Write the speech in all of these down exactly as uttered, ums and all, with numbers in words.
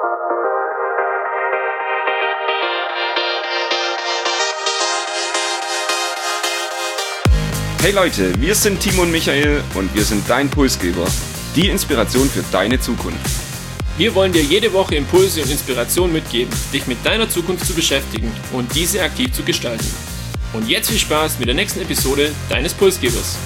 Hey Leute, wir sind Timo und Michael und wir sind dein Pulsgeber, die Inspiration für deine Zukunft. Wir wollen dir jede Woche Impulse und Inspiration mitgeben, dich mit deiner Zukunft zu beschäftigen und diese aktiv zu gestalten. Und jetzt viel Spaß mit der nächsten Episode deines Pulsgebers.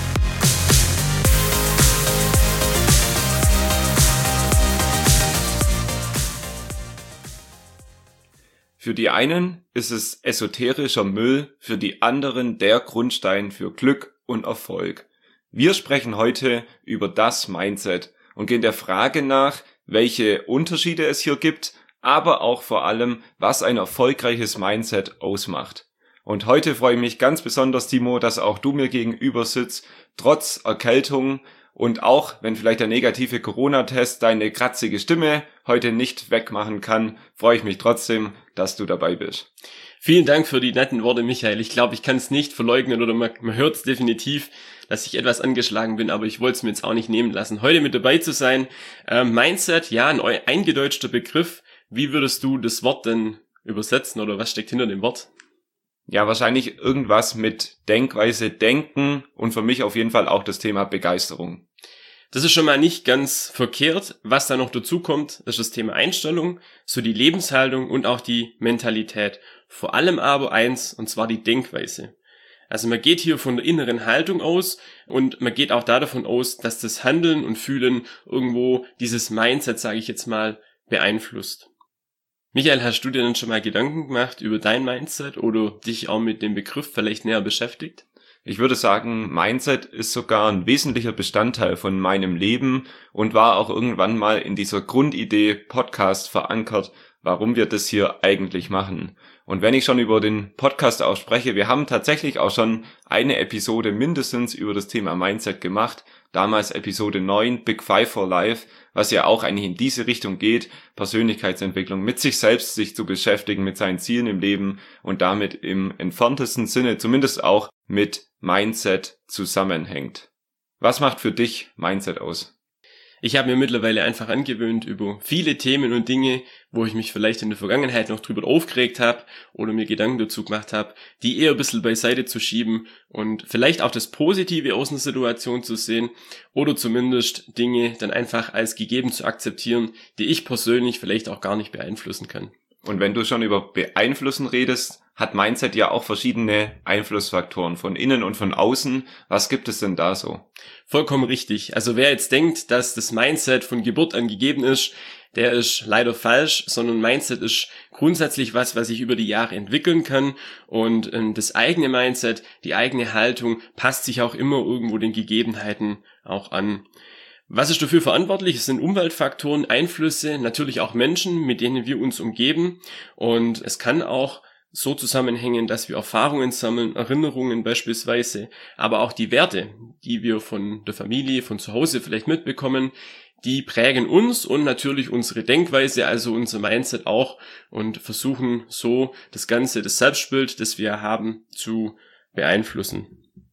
Für die einen ist es esoterischer Müll, für die anderen der Grundstein für Glück und Erfolg. Wir sprechen heute über das Mindset und gehen der Frage nach, welche Unterschiede es hier gibt, aber auch vor allem, was ein erfolgreiches Mindset ausmacht. Und heute freue ich mich ganz besonders, Timo, dass auch du mir gegenüber sitzt, trotz Erkältung und auch, wenn vielleicht der negative Corona-Test deine kratzige Stimme heute nicht wegmachen kann, freue ich mich trotzdem, dass du dabei bist. Vielen Dank für die netten Worte, Michael. Ich glaube, ich kann es nicht verleugnen oder man, man hört es definitiv, dass ich etwas angeschlagen bin, aber ich wollte es mir jetzt auch nicht nehmen lassen, heute mit dabei zu sein. Ähm, Mindset, ja, ein eingedeutschter Begriff. Wie würdest du das Wort denn übersetzen oder was steckt hinter dem Wort? Ja, wahrscheinlich irgendwas mit Denkweise, Denken und für mich auf jeden Fall auch das Thema Begeisterung. Das ist schon mal nicht ganz verkehrt. Was da noch dazu kommt, ist das Thema Einstellung, so die Lebenshaltung und auch die Mentalität. Vor allem aber eins, und zwar die Denkweise. Also man geht hier von der inneren Haltung aus und man geht auch da davon aus, dass das Handeln und Fühlen irgendwo dieses Mindset, sage ich jetzt mal, beeinflusst. Michael, hast du dir denn schon mal Gedanken gemacht über dein Mindset oder dich auch mit dem Begriff vielleicht näher beschäftigt? Ich würde sagen, Mindset ist sogar ein wesentlicher Bestandteil von meinem Leben und war auch irgendwann mal in dieser Grundidee Podcast verankert, warum wir das hier eigentlich machen. Und wenn ich schon über den Podcast auch spreche, wir haben tatsächlich auch schon eine Episode mindestens über das Thema Mindset gemacht, damals Episode neun, Big Five for Life, was ja auch eigentlich in diese Richtung geht, Persönlichkeitsentwicklung, mit sich selbst sich zu beschäftigen, mit seinen Zielen im Leben und damit im entferntesten Sinne zumindest auch mit Mindset zusammenhängt. Was macht für dich Mindset aus? Ich habe mir mittlerweile einfach angewöhnt, über viele Themen und Dinge, wo ich mich vielleicht in der Vergangenheit noch drüber aufgeregt habe oder mir Gedanken dazu gemacht habe, die eher ein bisschen beiseite zu schieben und vielleicht auch das Positive aus einer Situation zu sehen oder zumindest Dinge dann einfach als gegeben zu akzeptieren, die ich persönlich vielleicht auch gar nicht beeinflussen kann. Und wenn du schon über beeinflussen redest, hat Mindset ja auch verschiedene Einflussfaktoren von innen und von außen. Was gibt es denn da so? Vollkommen richtig. Also wer jetzt denkt, dass das Mindset von Geburt an gegeben ist, der ist leider falsch, sondern Mindset ist grundsätzlich was, was sich über die Jahre entwickeln kann und ähm, das eigene Mindset, die eigene Haltung passt sich auch immer irgendwo den Gegebenheiten auch an. Was ist dafür verantwortlich? Es sind Umweltfaktoren, Einflüsse, natürlich auch Menschen, mit denen wir uns umgeben und es kann auch so zusammenhängen, dass wir Erfahrungen sammeln, Erinnerungen beispielsweise, aber auch die Werte, die wir von der Familie, von zu Hause vielleicht mitbekommen, die prägen uns und natürlich unsere Denkweise, also unser Mindset auch und versuchen so das Ganze, das Selbstbild, das wir haben, zu beeinflussen.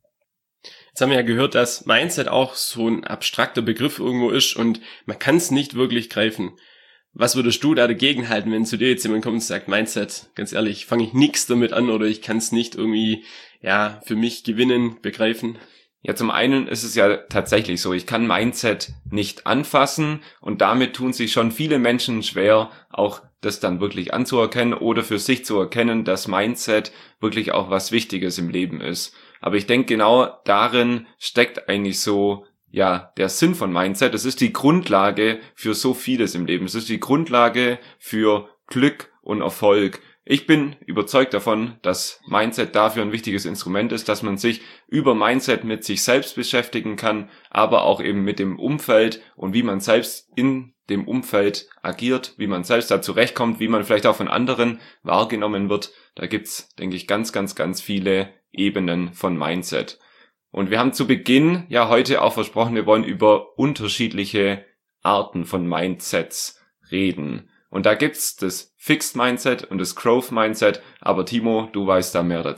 Jetzt haben wir ja gehört, dass Mindset auch so ein abstrakter Begriff irgendwo ist und man kann es nicht wirklich greifen. Was würdest du da dagegen halten, wenn zu dir jetzt jemand kommt und sagt, Mindset, ganz ehrlich, fange ich nichts damit an oder ich kann es nicht irgendwie ja für mich gewinnen, begreifen? Ja, zum einen ist es ja tatsächlich so, ich kann Mindset nicht anfassen und damit tun sich schon viele Menschen schwer, auch das dann wirklich anzuerkennen oder für sich zu erkennen, dass Mindset wirklich auch was Wichtiges im Leben ist. Aber ich denke, genau darin steckt eigentlich so ja, der Sinn von Mindset. Es ist die Grundlage für so vieles im Leben. Es ist die Grundlage für Glück und Erfolg. Ich bin überzeugt davon, dass Mindset dafür ein wichtiges Instrument ist, dass man sich über Mindset mit sich selbst beschäftigen kann, aber auch eben mit dem Umfeld und wie man selbst in dem Umfeld agiert, wie man selbst da zurechtkommt, wie man vielleicht auch von anderen wahrgenommen wird. Da gibt's, denke ich, ganz, ganz, ganz viele Ebenen von Mindset. Und wir haben zu Beginn ja heute auch versprochen, wir wollen über unterschiedliche Arten von Mindsets reden. Und da gibt's das Fixed Mindset und das Growth Mindset, aber Timo, du weißt da mehr dazu.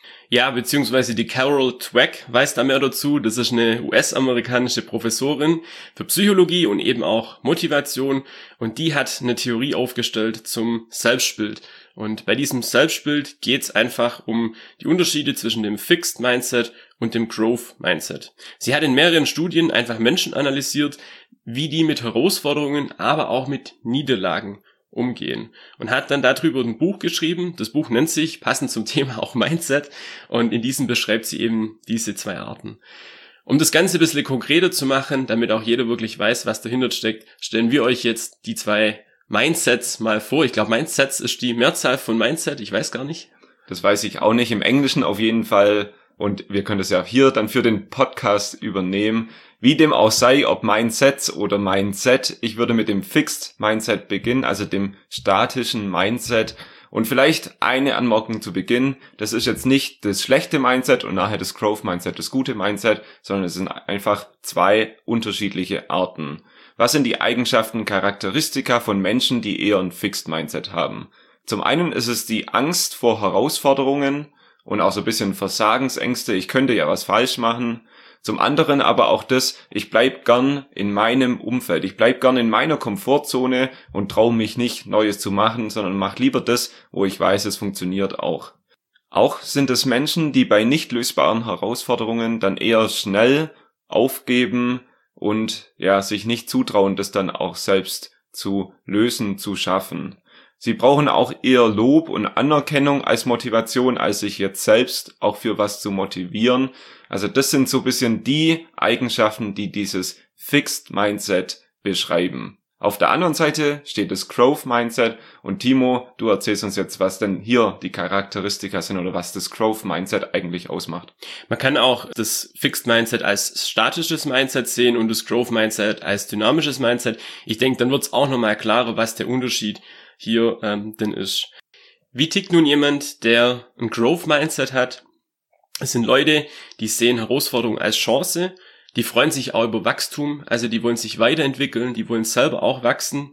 Ja, beziehungsweise die Carol Dweck weiß da mehr dazu. Das ist eine U S-amerikanische Professorin für Psychologie und eben auch Motivation. Und die hat eine Theorie aufgestellt zum Selbstbild. Und bei diesem Selbstbild geht es einfach um die Unterschiede zwischen dem Fixed Mindset und dem Growth Mindset. Sie hat in mehreren Studien einfach Menschen analysiert, wie die mit Herausforderungen, aber auch mit Niederlagen umgehen und hat dann darüber ein Buch geschrieben. Das Buch nennt sich passend zum Thema auch Mindset und in diesem beschreibt sie eben diese zwei Arten. Um das Ganze ein bisschen konkreter zu machen, damit auch jeder wirklich weiß, was dahinter steckt, stellen wir euch jetzt die zwei Mindsets mal vor. Ich glaube, Mindsets ist die Mehrzahl von Mindset, ich weiß gar nicht. Das weiß ich auch nicht, im Englischen auf jeden Fall. Und wir können das ja hier dann für den Podcast übernehmen. Wie dem auch sei, ob Mindsets oder Mindset, ich würde mit dem Fixed Mindset beginnen, also dem statischen Mindset. Und vielleicht eine Anmerkung zu Beginn, das ist jetzt nicht das schlechte Mindset und nachher das Growth Mindset, das gute Mindset, sondern es sind einfach zwei unterschiedliche Arten. Was sind die Eigenschaften, Charakteristika von Menschen, die eher ein Fixed Mindset haben? Zum einen ist es die Angst vor Herausforderungen und auch so ein bisschen Versagensängste, ich könnte ja was falsch machen. Zum anderen aber auch das, ich bleib gern in meinem Umfeld, ich bleib gern in meiner Komfortzone und traue mich nicht, Neues zu machen, sondern mach lieber das, wo ich weiß, es funktioniert auch. Auch sind es Menschen, die bei nicht lösbaren Herausforderungen dann eher schnell aufgeben und ja sich nicht zutrauen, das dann auch selbst zu lösen, zu schaffen. Sie brauchen auch eher Lob und Anerkennung als Motivation, als sich jetzt selbst auch für was zu motivieren. Also das sind so ein bisschen die Eigenschaften, die dieses Fixed Mindset beschreiben. Auf der anderen Seite steht das Growth Mindset und Timo, du erzählst uns jetzt, was denn hier die Charakteristika sind oder was das Growth Mindset eigentlich ausmacht. Man kann auch das Fixed Mindset als statisches Mindset sehen und das Growth Mindset als dynamisches Mindset. Ich denke, dann wird es auch nochmal klarer, was der Unterschied hier ähm, denn ist. Wie tickt nun jemand, der ein Growth Mindset hat? Es sind Leute, die sehen Herausforderungen als Chance, die freuen sich auch über Wachstum, also die wollen sich weiterentwickeln, die wollen selber auch wachsen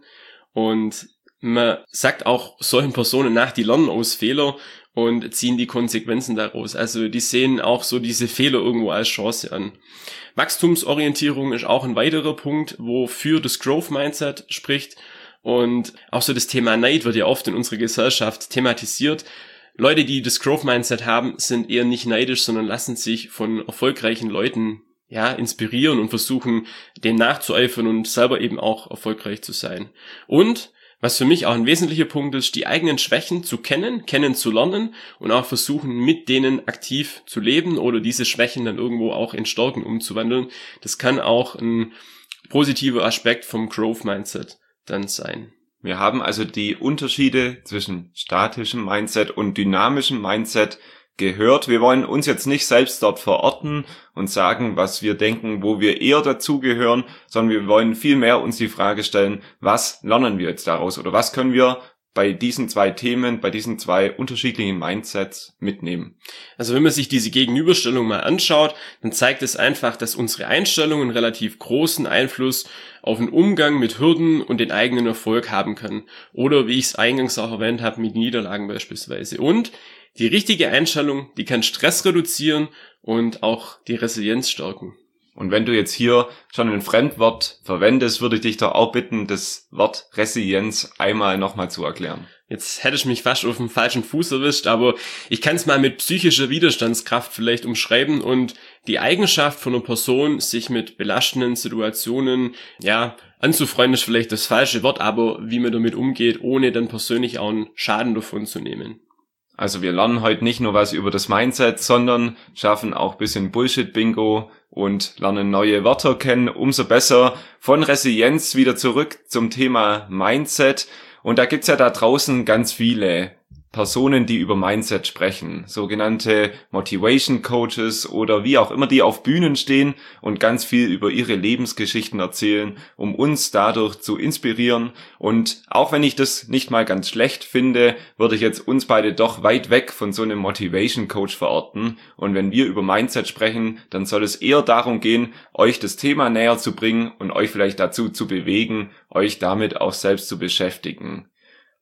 und man sagt auch solchen Personen nach, die lernen aus Fehler und ziehen die Konsequenzen daraus. Also die sehen auch so diese Fehler irgendwo als Chance an. Wachstumsorientierung ist auch ein weiterer Punkt, wofür das Growth Mindset spricht. Und auch so das Thema Neid wird ja oft in unserer Gesellschaft thematisiert. Leute, die das Growth Mindset haben, sind eher nicht neidisch, sondern lassen sich von erfolgreichen Leuten ja inspirieren und versuchen, dem nachzueifern und selber eben auch erfolgreich zu sein. Und was für mich auch ein wesentlicher Punkt ist, die eigenen Schwächen zu kennen, kennenzulernen und auch versuchen, mit denen aktiv zu leben oder diese Schwächen dann irgendwo auch in Stärken umzuwandeln. Das kann auch ein positiver Aspekt vom Growth Mindset dann sein. Wir haben also die Unterschiede zwischen statischem Mindset und dynamischem Mindset gehört. Wir wollen uns jetzt nicht selbst dort verorten und sagen, was wir denken, wo wir eher dazugehören, sondern wir wollen vielmehr uns die Frage stellen, was lernen wir jetzt daraus oder was können wir bei diesen zwei Themen, bei diesen zwei unterschiedlichen Mindsets mitnehmen. Also wenn man sich diese Gegenüberstellung mal anschaut, dann zeigt es einfach, dass unsere Einstellungen relativ großen Einfluss auf den Umgang mit Hürden und den eigenen Erfolg haben können. Oder wie ich es eingangs auch erwähnt habe, mit Niederlagen beispielsweise. Und die richtige Einstellung, die kann Stress reduzieren und auch die Resilienz stärken. Und wenn du jetzt hier schon ein Fremdwort verwendest, würde ich dich doch auch bitten, das Wort Resilienz einmal nochmal zu erklären. Jetzt hätte ich mich fast auf den falschen Fuß erwischt, aber ich kann es mal mit psychischer Widerstandskraft vielleicht umschreiben und die Eigenschaft von einer Person, sich mit belastenden Situationen, ja, anzufreunden ist vielleicht das falsche Wort, aber wie man damit umgeht, ohne dann persönlich auch einen Schaden davon zu nehmen. Also wir lernen heute nicht nur was über das Mindset, sondern schaffen auch ein bisschen Bullshit-Bingo und lernen neue Wörter kennen. Umso besser. Von Resilienz wieder zurück zum Thema Mindset. Und da gibt's ja da draußen ganz viele Personen, die über Mindset sprechen, sogenannte Motivation Coaches oder wie auch immer, die auf Bühnen stehen und ganz viel über ihre Lebensgeschichten erzählen, um uns dadurch zu inspirieren. Und auch wenn ich das nicht mal ganz schlecht finde, würde ich jetzt uns beide doch weit weg von so einem Motivation Coach verorten. Und wenn wir über Mindset sprechen, dann soll es eher darum gehen, euch das Thema näher zu bringen und euch vielleicht dazu zu bewegen, euch damit auch selbst zu beschäftigen.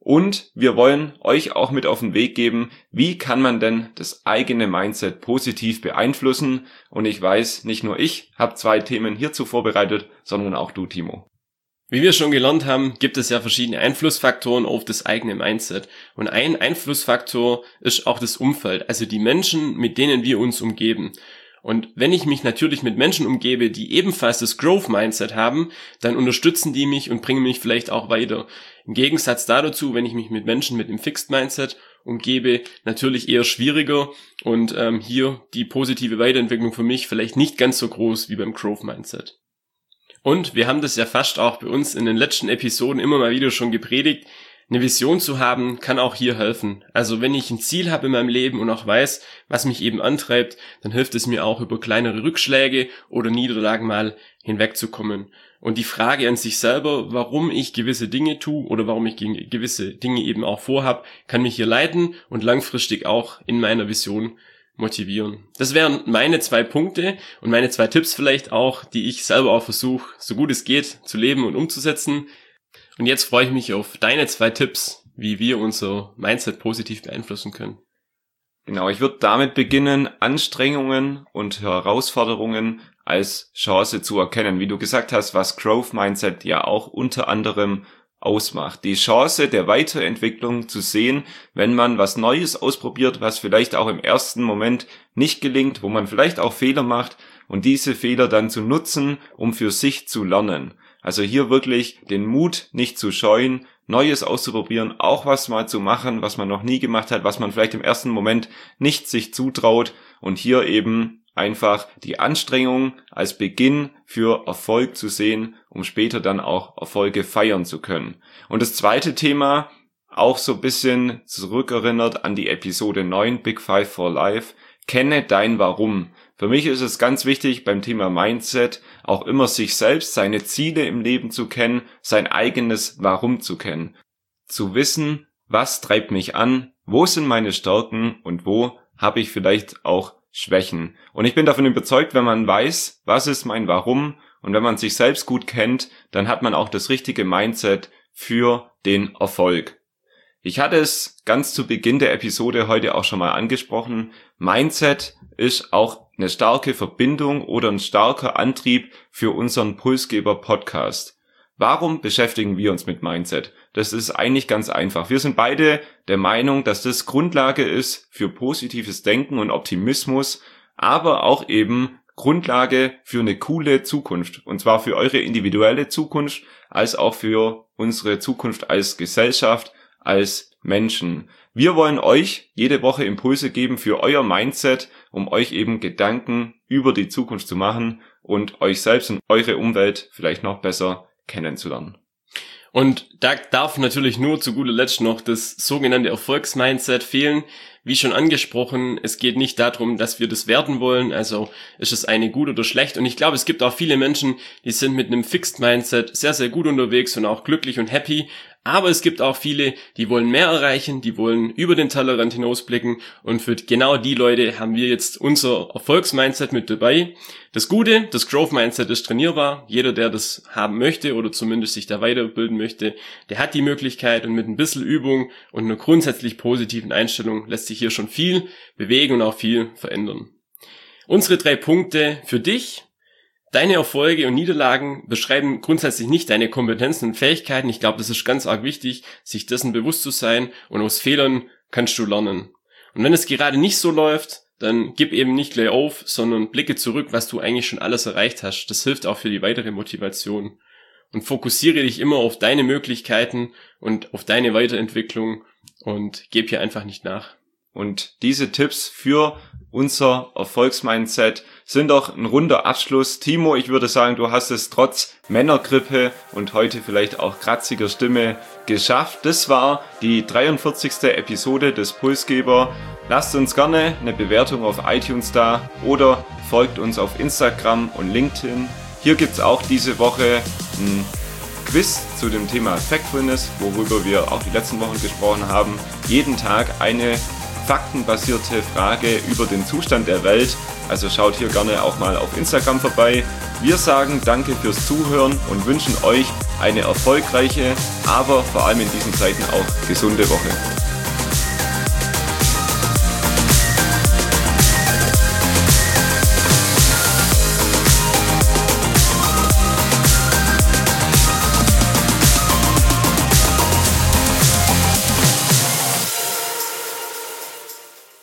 Und wir wollen euch auch mit auf den Weg geben, wie kann man denn das eigene Mindset positiv beeinflussen. Und ich weiß, nicht nur ich habe zwei Themen hierzu vorbereitet, sondern auch du, Timo. Wie wir schon gelernt haben, gibt es ja verschiedene Einflussfaktoren auf das eigene Mindset. Und ein Einflussfaktor ist auch das Umfeld, also die Menschen, mit denen wir uns umgeben. Und wenn ich mich natürlich mit Menschen umgebe, die ebenfalls das Growth-Mindset haben, dann unterstützen die mich und bringen mich vielleicht auch weiter. Im Gegensatz dazu, wenn ich mich mit Menschen mit dem Fixed-Mindset umgebe, natürlich eher schwieriger und ähm, hier die positive Weiterentwicklung für mich vielleicht nicht ganz so groß wie beim Growth-Mindset. Und wir haben das ja fast auch bei uns in den letzten Episoden immer mal wieder schon gepredigt. Eine Vision zu haben, kann auch hier helfen. Also wenn ich ein Ziel habe in meinem Leben und auch weiß, was mich eben antreibt, dann hilft es mir auch über kleinere Rückschläge oder Niederlagen mal hinwegzukommen. Und die Frage an sich selber, warum ich gewisse Dinge tue oder warum ich gewisse Dinge eben auch vorhabe, kann mich hier leiten und langfristig auch in meiner Vision motivieren. Das wären meine zwei Punkte und meine zwei Tipps vielleicht auch, die ich selber auch versuche, so gut es geht, zu leben und umzusetzen. Und jetzt freue ich mich auf deine zwei Tipps, wie wir unser Mindset positiv beeinflussen können. Genau, ich würde damit beginnen, Anstrengungen und Herausforderungen als Chance zu erkennen. Wie du gesagt hast, was Growth Mindset ja auch unter anderem ausmacht. Die Chance der Weiterentwicklung zu sehen, wenn man was Neues ausprobiert, was vielleicht auch im ersten Moment nicht gelingt, wo man vielleicht auch Fehler macht und diese Fehler dann zu nutzen, um für sich zu lernen. Also hier wirklich den Mut nicht zu scheuen, Neues auszuprobieren, auch was mal zu machen, was man noch nie gemacht hat, was man vielleicht im ersten Moment nicht sich zutraut und hier eben einfach die Anstrengung als Beginn für Erfolg zu sehen, um später dann auch Erfolge feiern zu können. Und das zweite Thema, auch so ein bisschen zurückerinnert an die Episode neun, Big Five for Life, kenne dein Warum. Für mich ist es ganz wichtig beim Thema Mindset auch immer sich selbst, seine Ziele im Leben zu kennen, sein eigenes Warum zu kennen. Zu wissen, was treibt mich an, wo sind meine Stärken und wo habe ich vielleicht auch Schwächen. Und ich bin davon überzeugt, wenn man weiß, was ist mein Warum und wenn man sich selbst gut kennt, dann hat man auch das richtige Mindset für den Erfolg. Ich hatte es ganz zu Beginn der Episode heute auch schon mal angesprochen. Mindset ist auch eine starke Verbindung oder ein starker Antrieb für unseren Pulsgeber-Podcast. Warum beschäftigen wir uns mit Mindset? Das ist eigentlich ganz einfach. Wir sind beide der Meinung, dass das Grundlage ist für positives Denken und Optimismus, aber auch eben Grundlage für eine coole Zukunft. Und zwar für eure individuelle Zukunft, als auch für unsere Zukunft als Gesellschaft, als Menschen. Wir wollen euch jede Woche Impulse geben für euer Mindset, um euch eben Gedanken über die Zukunft zu machen und euch selbst und eure Umwelt vielleicht noch besser kennenzulernen. Und da darf natürlich nur zu guter Letzt noch das sogenannte Erfolgsmindset fehlen. Wie schon angesprochen, es geht nicht darum, dass wir das werten wollen, also ist es eine gut oder schlecht. Und ich glaube, es gibt auch viele Menschen, die sind mit einem Fixed Mindset sehr, sehr gut unterwegs und auch glücklich und happy. Aber es gibt auch viele, die wollen mehr erreichen, die wollen über den Tellerrand hinausblicken und für genau die Leute haben wir jetzt unser Erfolgsmindset mit dabei. Das Gute, das Growth-Mindset ist trainierbar. Jeder, der das haben möchte oder zumindest sich da weiterbilden möchte, der hat die Möglichkeit und mit ein bisschen Übung und einer grundsätzlich positiven Einstellung lässt sich hier schon viel bewegen und auch viel verändern. Unsere drei Punkte für dich. Deine Erfolge und Niederlagen beschreiben grundsätzlich nicht deine Kompetenzen und Fähigkeiten. Ich glaube, das ist ganz arg wichtig, sich dessen bewusst zu sein und aus Fehlern kannst du lernen. Und wenn es gerade nicht so läuft, dann gib eben nicht gleich auf, sondern blicke zurück, was du eigentlich schon alles erreicht hast. Das hilft auch für die weitere Motivation. Und fokussiere dich immer auf deine Möglichkeiten und auf deine Weiterentwicklung und gib hier einfach nicht nach. Und diese Tipps für unser Erfolgsmindset sind doch ein runder Abschluss. Timo, ich würde sagen, du hast es trotz Männergrippe und heute vielleicht auch kratziger Stimme geschafft. Das war die dreiundvierzigste Episode des Pulsgeber. Lasst uns gerne eine Bewertung auf iTunes da oder folgt uns auf Instagram und LinkedIn. Hier gibt's auch diese Woche ein Quiz zu dem Thema Factfulness, worüber wir auch die letzten Wochen gesprochen haben. Jeden Tag eine faktenbasierte Frage über den Zustand der Welt. Also schaut hier gerne auch mal auf Instagram vorbei. Wir sagen danke fürs Zuhören und wünschen euch eine erfolgreiche, aber vor allem in diesen Zeiten auch gesunde Woche.